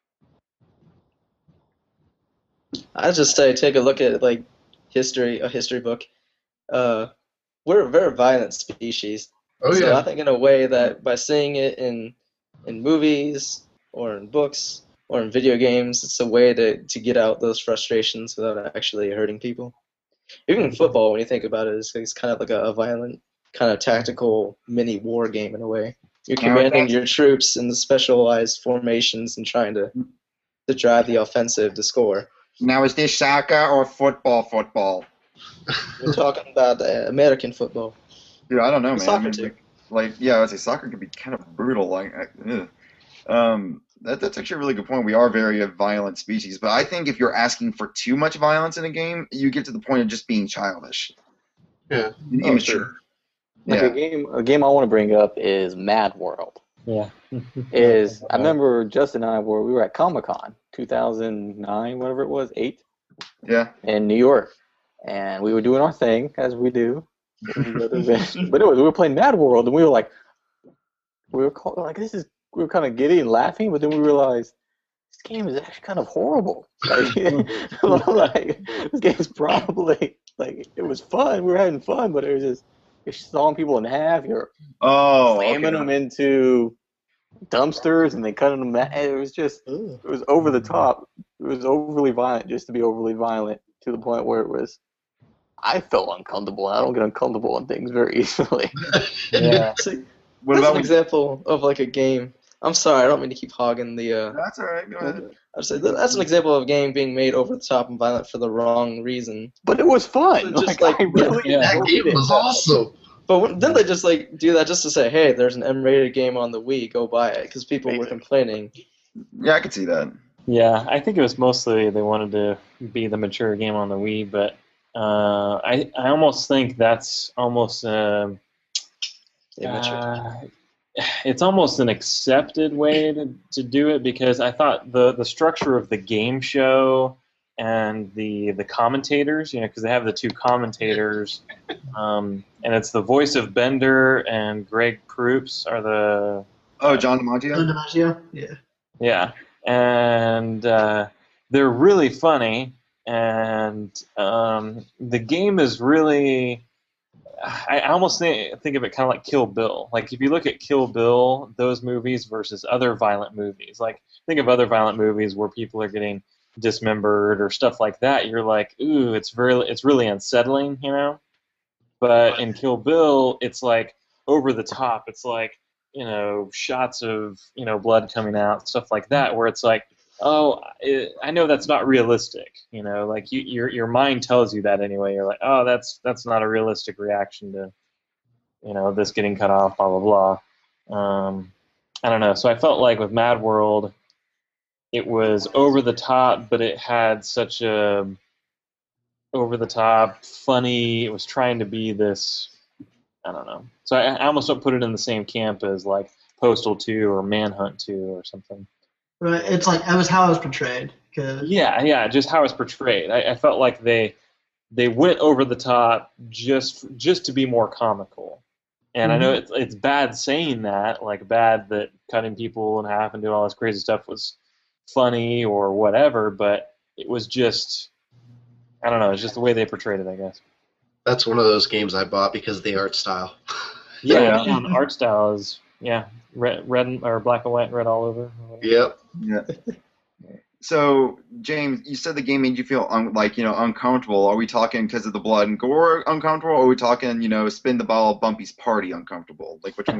I just say take a look at like history, a history book. Uh, we're a very violent species. oh so yeah, I think in a way that by seeing it in in movies or in books or in video games, it's a way to, to get out those frustrations without actually hurting people. Even in football, when you think about it, it's, it's kind of like a, a violent, kind of tactical mini war game in a way. You're Now, commanding that's- your troops in the specialized formations and trying to to drive the offensive to score. Now is this soccer or football? Football. We're talking about uh, American football. Dude, I don't know, man. Soccer I mean, too. like, like, yeah, I would say soccer can be kind of brutal. Like, uh, ugh. um, that, that's actually a really good point. We are very a violent species, but I think if you're asking for too much violence in a game, you get to the point of just being childish, yeah. and Oh, immature. sure. Like Yeah. a game, a game I want to bring up is Mad World. Yeah. Is I remember Justin and I were we were at Comic Con two thousand nine, whatever it was, eight, Yeah. in New York, and we were doing our thing as we do. when we go to events. But anyways, we were playing Mad World, and we were like, we were called, like this is we were kind of giddy and laughing, but then we realized this game is actually kind of horrible. Like, like this game's probably like it was fun. We were having fun, but it was just you're sawing people in half. You're Oh, slamming okay. them into dumpsters, and they cut them. It was just, Ooh. it was over the top. It was overly violent, just to be overly violent, to the point where it was. I felt uncomfortable. I don't get uncomfortable on things very easily. Yeah. See, What that's about an when- example of like a game. I'm sorry, I don't mean to keep hogging the. Uh, That's all right. Go ahead. I would say that- that's an example of a game being made over the top and violent for the wrong reason. But it was fun. Just like, like- I really Yeah. That enjoyed game it. was awesome. But when, then they just like do that just to say, hey, there's an M-rated game on the Wii, go buy it, because people were Basically. complaining. Yeah, I could see that. Yeah, I think it was mostly they wanted to be the mature game on the Wii, but uh, I I almost think that's almost um Immature. uh, it's almost an accepted way to, to do it, because I thought the, the structure of the game show and the the commentators, you know, because they have the two commentators, um, and it's the voice of Bender and Greg Proops are the Oh, John DiMaggio? John DiMaggio? Yeah. yeah, and uh, they're really funny, and um, the game is really. I I almost think, think of it kind of like Kill Bill. Like if you look at Kill Bill, those movies versus other violent movies. Like think of other violent movies where people are getting dismembered or stuff like that. You're like, ooh, it's very, it's really unsettling, you know. But in Kill Bill, it's like over the top. It's like, you know, shots of, you know, blood coming out, stuff like that, where it's like, oh, it, I know that's not realistic. You know, like you, your your mind tells you that anyway. You're like, oh, that's that's not a realistic reaction to, you know, this getting cut off, blah blah blah. Um, I don't know. So I felt like with Mad World, it was over the top, but it had such a over the top, funny. It was trying to be this. I don't know. So I, I almost don't put it in the same camp as like Postal two or Manhunt two or something. Right. It's like that was how it was portrayed. 'Cause Yeah, yeah, just how it's portrayed. I, I felt like they they went over the top just just to be more comical. And I know it's it's bad saying that, like bad that cutting people in half and doing all this crazy stuff was funny or whatever, but it was just I don't know, it's just the way they portrayed it, I guess. That's one of those games I bought because of the art style. Yeah, yeah, the art style is yeah, red, red and- or black and white, red all over. Yep. Yeah. So, James, you said the game made you feel un- like, you know, uncomfortable. Are we talking because of the blood and gore uncomfortable, or are we talking, you know, spin the ball, Bumpy's party uncomfortable? Like, which one?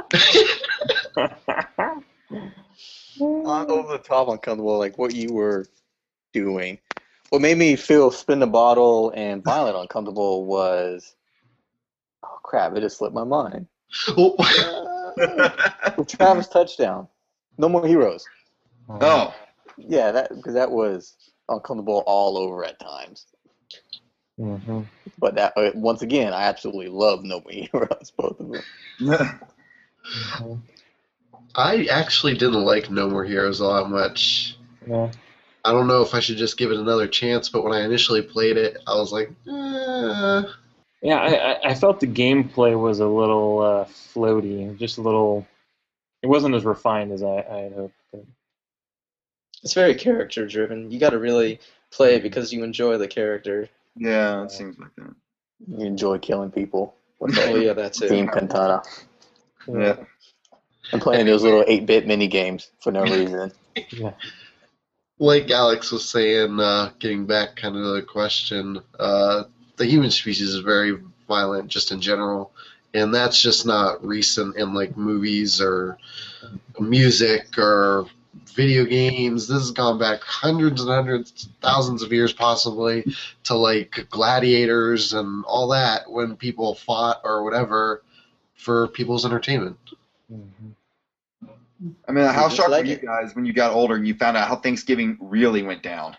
On over the top uncomfortable, like what you were doing. What made me feel spin the bottle and violent uncomfortable was, oh crap, it just slipped my mind. Oh, With Travis touchdown, No More Heroes. Oh, Yeah, that because that was uncomfortable all over at times. Mm-hmm. But that uh, once again, I absolutely love No More Heroes, both of them. Mm-hmm. I actually didn't like No More Heroes all that much. Yeah. I don't know if I should just give it another chance, but when I initially played it, I was like, eh. Yeah, I, I- I felt the gameplay was a little uh, floaty, just a little. It wasn't as refined as I, I had hoped. But, It's very character driven. You got to really play it because you enjoy the character. yeah, it seems like that. You enjoy killing people with Oh the yeah, that's it. Team Katana Yeah. and playing those little eight-bit mini games for no reason. yeah. Like Alex was saying, uh, getting back kind of to the question, uh, the human species is very violent just in general, and that's just not recent in like movies or music or video games. This has gone back hundreds and hundreds, thousands of years possibly, to like gladiators and all that when people fought or whatever for people's entertainment. Mm-hmm. I mean, how just shocked like were you it. guys when you got older and you found out how Thanksgiving really went down?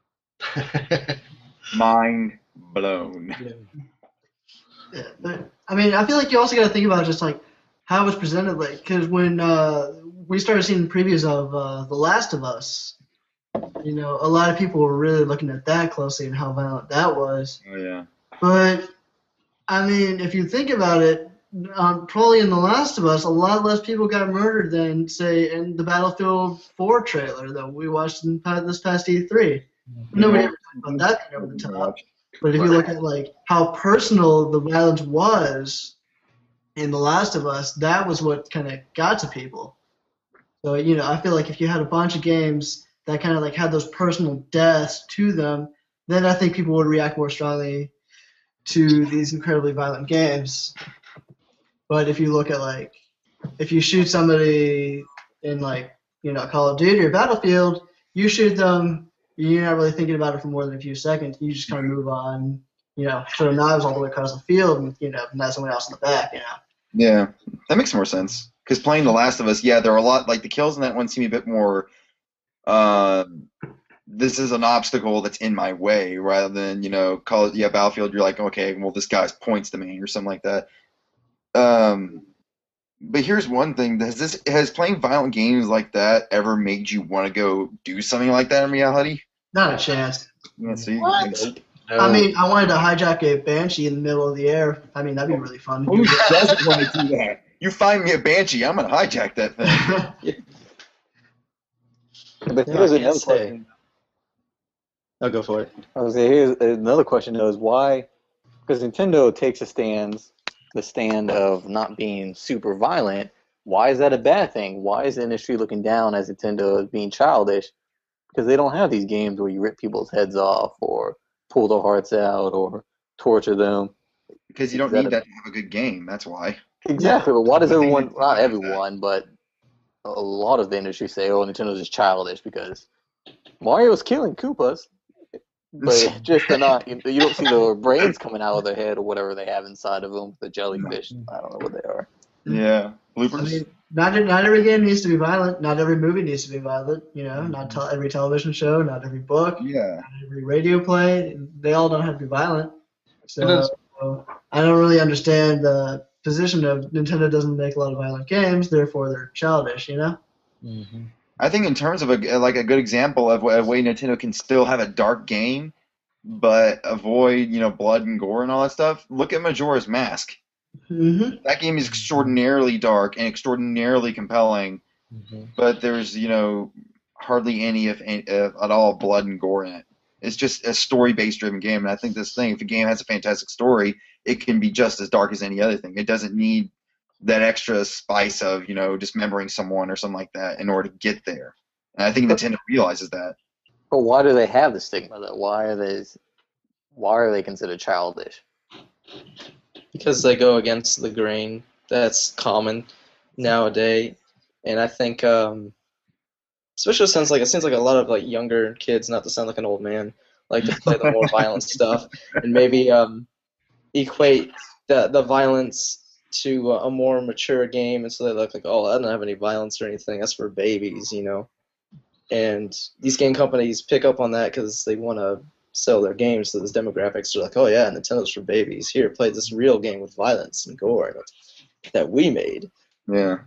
Mind blown. Yeah, but, I mean, I feel like you also got to think about just like how it was presented, like because when uh, we started seeing previews of uh, The Last of Us, you know, a lot of people were really looking at that closely and how violent that was. Oh yeah. But I mean, if you think about it, um, probably in The Last of Us, a lot less people got murdered than say in the Battlefield four trailer that we watched in pa- this past E three. Nobody ever talked about that being over the top. But if you look at like how personal the violence was in The Last of Us, that was what kind of got to people. So, you know, I feel like if you had a bunch of games that kind of like had those personal deaths to them, then I think people would react more strongly to these incredibly violent games. But if you look at like, if you shoot somebody in like, you know, Call of Duty or Battlefield, you shoot them, you're not really thinking about it for more than a few seconds. You just kind of move on, you know, throw knives all the way across the field and, you know, not someone else in the back, you know. Yeah, that makes more sense. Because playing The Last of Us, yeah, there are a lot, like the kills in that one seem a bit more, uh, this is an obstacle that's in my way, rather than, you know, Call it, yeah, Battlefield, you're like, okay, well, this guy's points to me or something like that. Um, but here's one thing: has this has playing violent games like that ever made you want to go do something like that in reality? Not a chance. Yeah, see, What? I mean, I wanted to hijack a Banshee in the middle of the air. I mean, that'd be really fun. who doesn't want to do that? You find me a Banshee, I'm gonna hijack that thing. But Yeah, here's I another can't say. question. I'll go for it. I was gonna say, here's another question though: is why? Because Nintendo takes a stand, the stand of not being super violent. Why is that a bad thing? Why is the industry looking down as Nintendo as being childish? Because they don't have these games where you rip people's heads off or pull their hearts out or torture them. Because you don't Is that need a- that to have a good game. That's why. Exactly. But why does I think everyone, it's not like everyone, but a lot of the industry say, oh, Nintendo's just childish because Mario's killing Koopas. But just they're not, you you don't see their brains coming out of their head or whatever they have inside of them, the jellyfish. I don't know what they are. Yeah, I bloopers. mean, not not every game needs to be violent. Not every movie needs to be violent. You know, not te- every television show, not every book, Yeah. not every radio play. They all don't have to be violent. It So is. I don't really understand the position of Nintendo doesn't make a lot of violent games, therefore they're childish. You know. I think in terms of a like a good example of a way Nintendo can still have a dark game, but avoid you know blood and gore and all that stuff. Look at Majora's Mask. Mm-hmm. That game is extraordinarily dark and extraordinarily compelling, but there's you know hardly any if, any, if at all blood and gore in it. It's just a story-based driven game, and I think this thing, if a game has a fantastic story, it can be just as dark as any other thing. It doesn't need that extra spice of you know dismembering someone or something like that in order to get there. And I think Nintendo realizes that. But why do they have the stigma though? Why are they, why are they considered childish? Because they go against the grain that's common nowadays, and I think, um, especially since like it seems like a lot of like younger kids, not to sound like an old man, like to play the more violent stuff, and maybe um, equate the the violence to a more mature game, and so they look like, oh, I don't have any violence or anything. That's for babies, you know. And these game companies pick up on that because they want to sell their games to this demographics. They're like, oh yeah, Nintendo's for babies. Here, play this real game with violence and gore that we made. Yeah.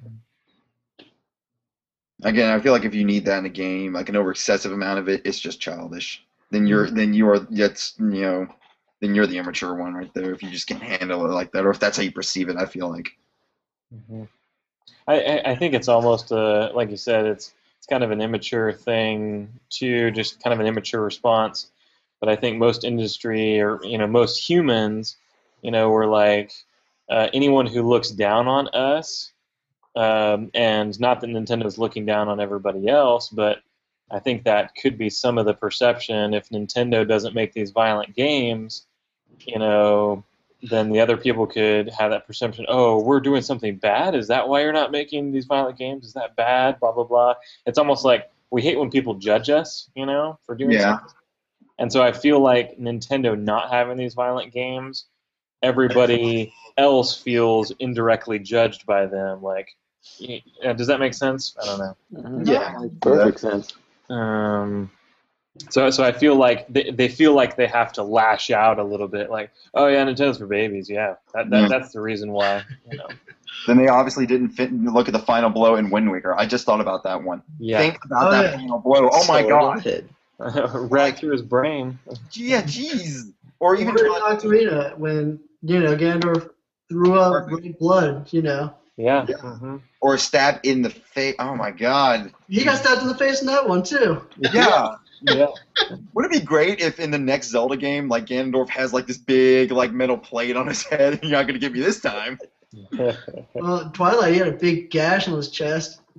Again, I feel like if you need that in a game, like an over excessive amount of it, it's just childish. Then you're then you are that's you know then you're the immature one right there if you just can't handle it like that, or if that's how you perceive it. I feel like. Mm-hmm. I, I I think it's almost uh like you said, it's it's kind of an immature thing too, just kind of an immature response. But I think most industry or you know most humans, you know, were like uh, anyone who looks down on us, um, and not that Nintendo's looking down on everybody else, but I think that could be some of the perception. If Nintendo doesn't make these violent games, you know, then the other people could have that perception, oh, we're doing something bad? Is that why you're not making these violent games? Is that bad? Blah, blah, blah. It's almost like we hate when people judge us, you know, for doing Yeah. something. And so I feel like Nintendo not having these violent games, everybody else feels indirectly judged by them. Like, y- uh, does that make sense? I don't know. Yeah. Makes perfect sense. Um, so, so I feel like they, they feel like they have to lash out a little bit. Like, oh yeah, Nintendo's for babies. Yeah, that, that Yeah. that's the reason why. You know. Then they obviously didn't fit. Look at the final blow in Wind Waker. I just thought about that one. Yeah. Think about Oh, that yeah. final blow. Oh my Sword god. in the head. Right through his brain. Yeah, jeez. Or even Even in Ocarina, when you know Ganondorf threw up red blood, you know, Yeah. Yeah. hmm or a stab in the face. Oh my god. he got stabbed in the face in that one too. Yeah. Yeah. Would it be great if in the next Zelda game, like Ganondorf has like this big like metal plate on his head, and you're not gonna give me this time? Well, Twilight, he had a big gash on his chest.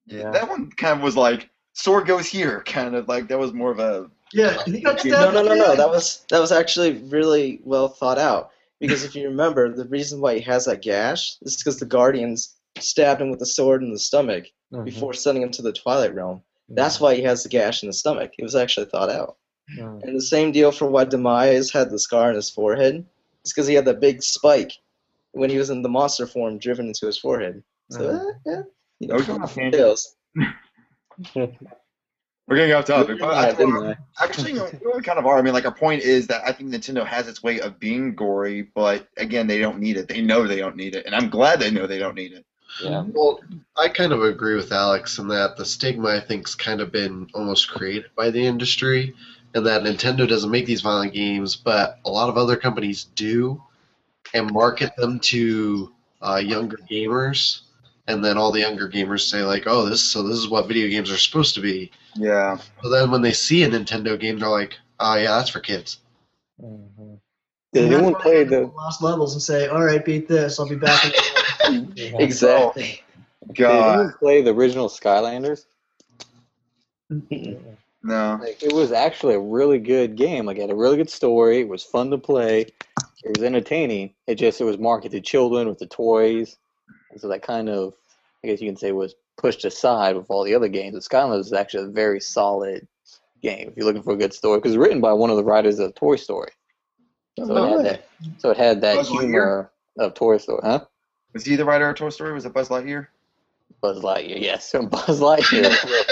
Yeah. That one kind of was like sword goes here, kind of like that was more of a Yeah, he got No, stabbed. No, no, no, in the no. eye. That was that was actually really well thought out. Because if you remember, the reason why he has that gash is because the Guardians stabbed him with a sword in the stomach Mhm. before sending him to the Twilight Realm. Mm-hmm. That's why he has the gash in the stomach. It was actually thought out. Mhm. And the same deal for why Demise had the scar on his forehead. It's because he had that big spike when he was in the monster form driven into his forehead. So, Mhm. eh, yeah. You know, Okay, fun Andy. details. We're getting off topic, but I, Didn't I? actually, you know, we kind of are. I mean, like our point is that I think Nintendo has its way of being gory, but again, they don't need it. They know they don't need it, and I'm glad they know they don't need it. Yeah. Well, I kind of agree with Alex in that the stigma, I think, has kind of been almost created by the industry, and that Nintendo doesn't make these violent games, but a lot of other companies do, and market them to uh, younger gamers, and then all the younger gamers say like, "Oh, this so this is what video games are supposed to be." Yeah, So then when they see a Nintendo game, they're like, "Oh yeah, that's for kids." Mhm. Did And that's anyone why play they the? lost levels and say, "All right, beat this. I'll be back." In Yeah. Exactly. Did God, anyone play the original Skylanders? Mm-mm. no. Like, it was actually a really good game. Like, it had a really good story. It was fun to play. It was entertaining. It just it was marketed to children with the toys, and so that kind of, I guess you can say, was pushed aside with all the other games. But Skylanders is actually a very solid game if you're looking for a good story, because it's written by one of the writers of Toy Story. So No it had way. that. So it had that Buzz Lightyear? humor of Toy Story, huh? Was he the writer of Toy Story? Was it Buzz Lightyear? Buzz Lightyear, yes. So Buzz Lightyear.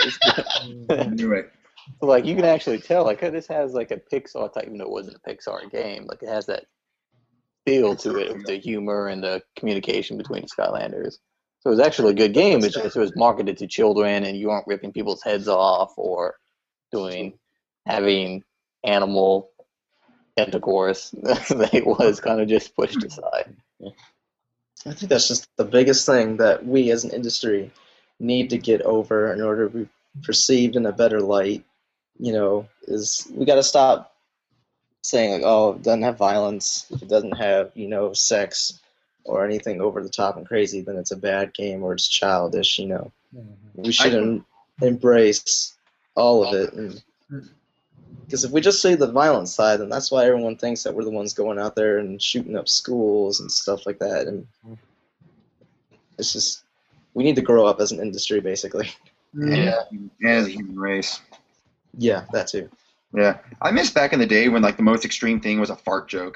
I knew it. So, like, you can actually tell, like, oh, this has like a Pixar type, even though it wasn't a Pixar game. Like, it has that feel to it with the humor and the communication between the Skylanders. So it was actually a good game. It's just it was marketed to children, and you aren't ripping people's heads off or doing having animal intercourse. It was kind of just pushed aside. I think that's just the biggest thing that we as an industry need to get over in order to be perceived in a better light. You know, is we got to stop saying like, oh, it doesn't have violence, if it doesn't have, you know, sex or anything over the top and crazy, then it's a bad game or it's childish. You know, we should em- embrace all of it. And because if we just see the violent side, then that's why everyone thinks that we're the ones going out there and shooting up schools and stuff like that. And it's just, we need to grow up as an industry, basically. Yeah. And as a human race. Yeah, that too. Yeah, I miss back in the day when like the most extreme thing was a fart joke.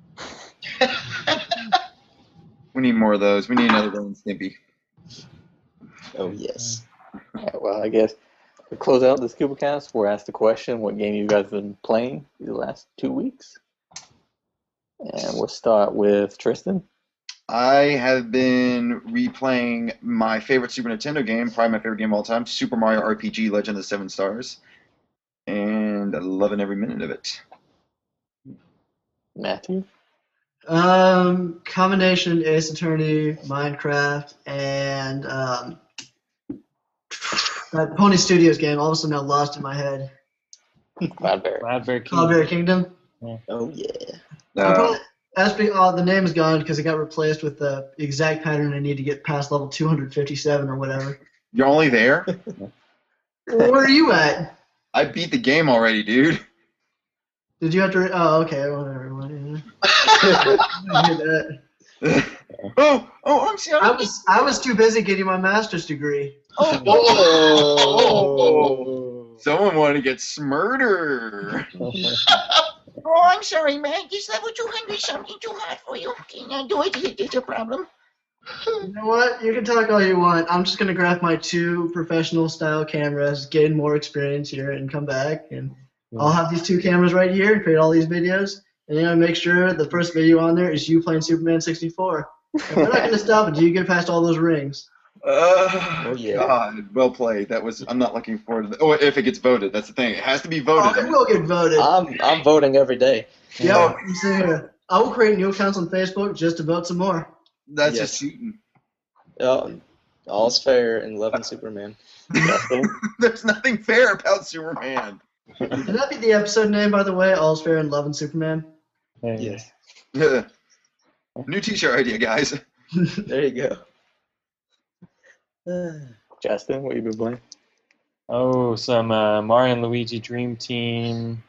We need more of those. We need another Ren and Stimpy. Oh, yes. All right, well, I guess to close out this CubaCast, we're asked the question, what game you guys have been playing the last two weeks? And we'll start with Tristan. I have been replaying my favorite Super Nintendo game, probably my favorite game of all time, Super Mario R P G Legend of the Seven Stars. And I'm loving every minute of it. Matthew? Um, combination Ace Attorney, Minecraft, and um, that Pony Studios game. All of a sudden, now lost in my head. Cloudberry. Cloudberry King. Cloudberry Kingdom. Oh, yeah. I Uh, probably, that's be, oh, the name is gone because it got replaced with the exact pattern I need to get past level two hundred fifty-seven or whatever. you're only there? Where are you at? I beat the game already, dude. Did you have to? Re- oh, okay. Whatever. whatever. I hear that. oh, oh, I'm sorry. I was I was too busy getting my master's degree. Oh, Oh. someone wanted to get smurder. Oh, I'm sorry, man. This level two hundred is something too hard for you. Can I do it? Is it a problem? You know what? You can talk all you want. I'm just gonna grab my two professional style cameras, gain more experience here, and come back. And I'll have these two cameras right here and create all these videos. And then I'll make sure the first video on there is you playing Superman sixty-four. And we're not gonna stop until you get past all those rings. Uh, Oh, yeah. God, well played. That was. I'm not looking forward to that. Oh, if it gets voted, that's the thing. It has to be Oh, voted. it will get voted. I'm, I'm voting every day. Yep. I'm sitting here. I will create new accounts on Facebook just to vote some more. That's Yes. just cheating. Oh, all's fair in Love and Superman. There's nothing fair about Superman. Can that be the episode name, by the way? All's Fair in Love and Superman? Yes. New T-shirt idea, guys. There you go. Justin, what you been playing? Oh, some uh, Mario and Luigi Dream Team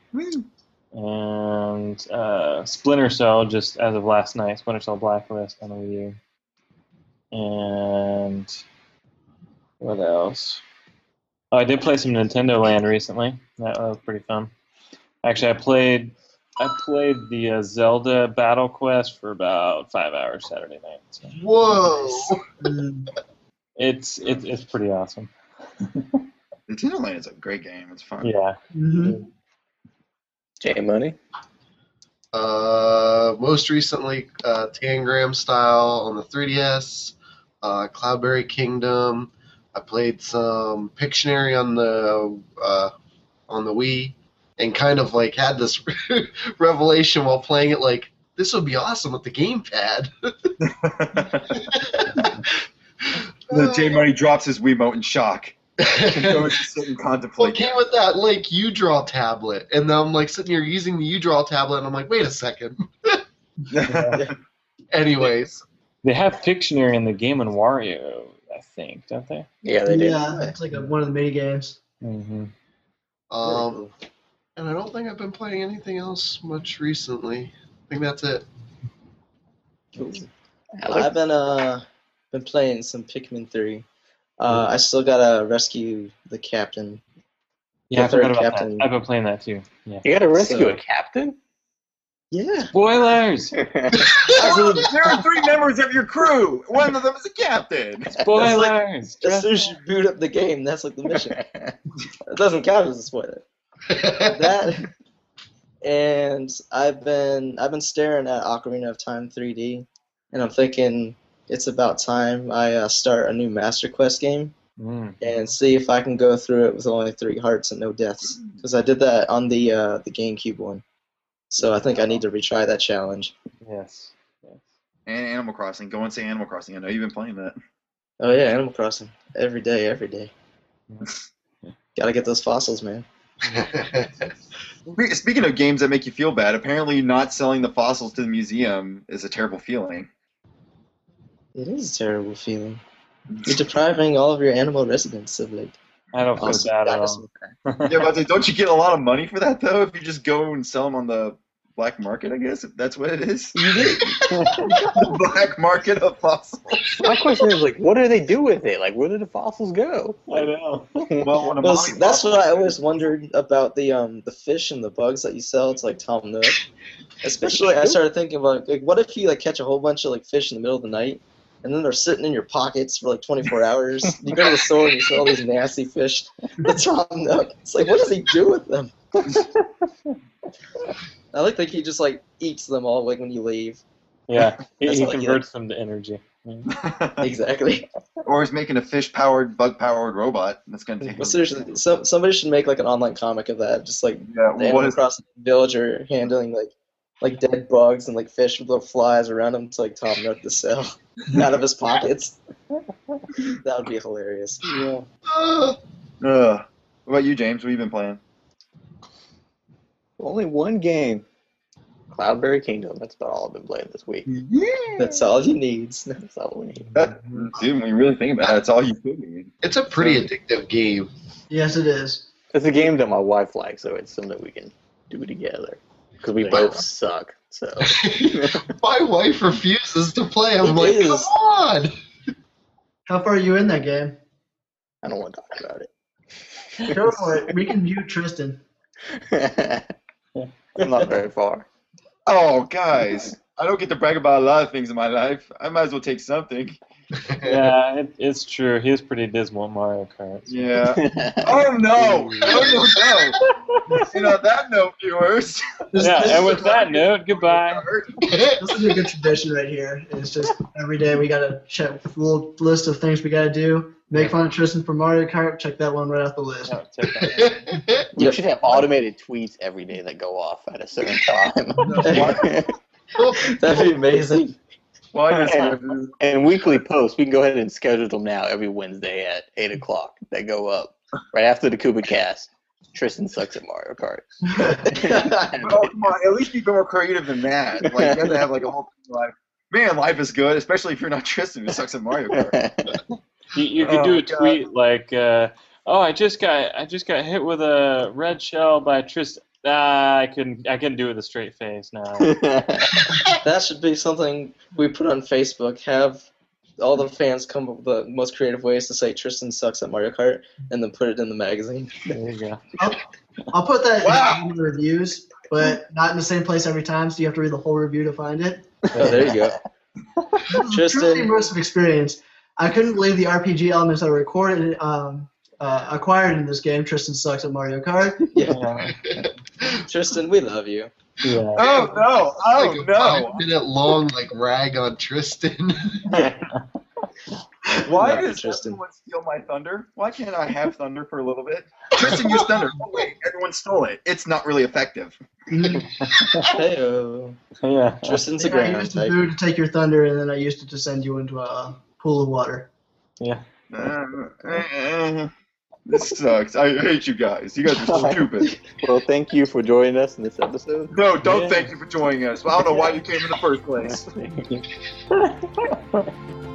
and uh, Splinter Cell just as of last night. Splinter Cell Blacklist on the Wii U. And what else? Oh, I did play some Nintendo Land recently. That was pretty fun. Actually, I played I played the uh, Zelda Battle Quest for about five hours Saturday night. So. Whoa! It's it's it's pretty awesome. Nintendo Land is a great game. It's fun. Yeah. Mm-hmm. J Money. Uh, most recently, uh, Tangram Style on the three D S, uh, Cloudberry Kingdom. I played some Pictionary on the uh, on the Wii, and kind of like had this revelation while playing it. Like, this would be awesome with the gamepad. The J Money drops his Wiimote in shock. And goes to sit and Well, contemplate. it came with that like U-Draw tablet, and then I'm like sitting here using the U-Draw tablet, and I'm like, wait a second. Anyways, They have Pictionary in the Game and Wario, I think, don't they? Yeah, they did. Yeah, it's like a, one of the mini games. Mm-hmm. um, and I don't think I've been playing anything else much recently. I think that's it. I've been uh been playing some Pikmin three. Uh, I still gotta rescue the captain. Yeah, I The third forgot about captain. that. I've been playing that too. Yeah. You got to rescue So- a captain? Yeah. Spoilers! Actually, there are three members of your crew. One of them is a captain. Spoilers! As soon as you boot up the game, that's like the mission. It doesn't count as a spoiler. That and I've been I've been staring at Ocarina of Time three D, and I'm thinking it's about time I uh, start a new Master Quest game Mm. and see if I can go through it with only three hearts and no deaths. Because I did that on the uh, the GameCube one, so I think I need to retry that challenge. Yes. yes. And Animal Crossing. Go and say Animal Crossing. I know you've been playing that. Oh yeah, Animal Crossing every day, every day. Gotta get those fossils, man. Spe- Speaking of games that make you feel bad, apparently not selling the fossils to the museum is a terrible feeling. It is a terrible feeling. You're depriving all of your animal residents of like I don't feel awesome bad at all. dinosaurs. Yeah, but don't you get a lot of money for that though? If you just go and sell them on the black market, I guess if that's what it is. The black market of fossils. My question is, like, what do they do with it? Like, where do the fossils go? I know. Well, when a Well, mommy that's fossil- what I always wondered about the um the fish and the bugs that you sell to like Tom Nook. Especially, I started thinking about like, what if you like catch a whole bunch of like fish in the middle of the night, and then they're sitting in your pockets for like twenty-four hours. You go to the store and you see all these nasty fish. The Tom Nook. It's like, what does he do with them? I like that he just like eats them all like when you leave. Yeah, he, That's he all I get. converts them to energy. Yeah. Exactly. Or he's making a fish-powered, bug-powered robot that's going to take But over. seriously, some somebody should make like an online comic of that. Just like Yeah, the what Animal is Crossing villager handling like like dead bugs and like fish with little flies around him to like Tom Nook to sell out of his pockets. That would be hilarious. Yeah. Uh, Ugh. What about you, James? What have you been playing? Only one game. Cloudberry Kingdom. That's about all I've been playing this week. That's all he needs. That's all we need. That, dude, when you really think about it, that's all you could need. it's a pretty addictive game. Yes, it is. It's a game that my wife likes, so it's something we can do together. Because we both suck. So My wife refuses to play. I'm It like, is. come on. How far are you in that game? I don't want to talk about Go for it. We can mute Tristan. it. I'm not very far. Oh, guys, I don't get to brag about a lot of things in my life. I might as well take something. Yeah, it, it's true. He was pretty dismal at Mario Kart. so- Yeah. Oh, no. Oh, no, no. And on that note, viewers. This, Yeah, this, and with that note, goodbye. this is a good tradition right here. It's just every day we got a check full list of things we got to do. Make fun of Tristan for Mario Kart. Check that one right off the list. Oh, take that. You should have automated tweets every day that go off at a certain time. That'd be amazing. Why does and, and weekly posts, we can go ahead and schedule them now every Wednesday at eight o'clock. That go up right after the Kuba cast. Tristan sucks at Mario Kart. Oh, come on. At least be more creative than that. Like, you have to have like a whole life. Man, life is good, especially if you're not Tristan who sucks at Mario Kart. You, you could Oh, do a God. tweet like, uh, "Oh, I just got I just got hit with a red shell by Tristan." Ah, I couldn't I couldn't do it with a straight face. No. That should be something we put on Facebook. Have all the fans come up with the most creative ways to say Tristan sucks at Mario Kart, and then put it in the magazine. There you go. I'll put that Wow. in the reviews, but not in the same place every time, so you have to read the whole review to find it. Oh, there you go. This is a Tristan- truly immersive experience. I couldn't believe the R P G elements that were recorded, um, uh, acquired in this game. Tristan sucks at Mario Kart. Yeah. Tristan, we love you. Yeah. Oh no! Oh like a no! five minute long like rag on Tristan. Why Love you, does Tristan. everyone steal my thunder? Why can't I have thunder for a little bit? Tristan used thunder. Oh wait, everyone stole it. It's not really effective. Hey, Yeah. Tristan's a Yeah, I ground used the type. food to take your thunder, and then I used it to send you into a pool of water. Yeah. Uh, uh, uh, this sucks. I hate you guys. You guys are stupid. Well, thank you for joining us in this episode. No, don't Yeah. thank you for joining us. I don't know why you came in the first place. Thank you.